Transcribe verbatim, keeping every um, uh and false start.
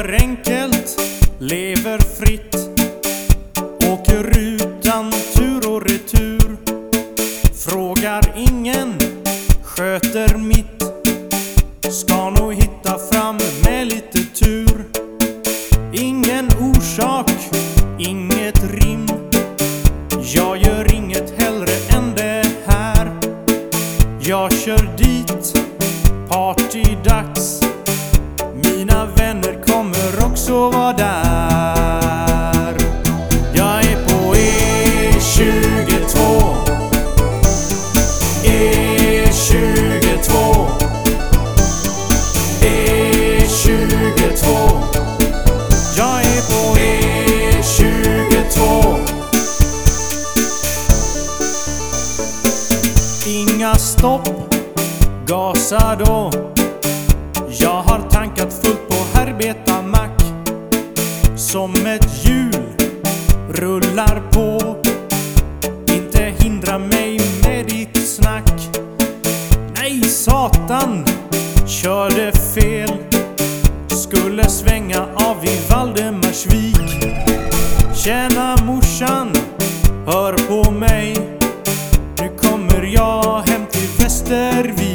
Lever enkelt, lever fritt, åker utan tur och retur. Frågar ingen, sköter mitt, ska nog hitta fram med lite tur. Ingen orsak, inget rim, jag gör inget hellre än det här. Jag kör dit, partydags, mina vänner kommer också vara där. Jag är på E tjugotvå, E tjugotvå, E tjugotvå. Jag är på E tjugotvå. Inga stopp, gasa då. Jag har tankat fullt på Herbeta mack. Som ett hjul rullar på. Inte hindra mig med ditt snack. Nej satan, körde fel. Skulle svänga av i Valdemarsvik. Tjäna morsan, hör på mig. Nu kommer jag hem till Västervik.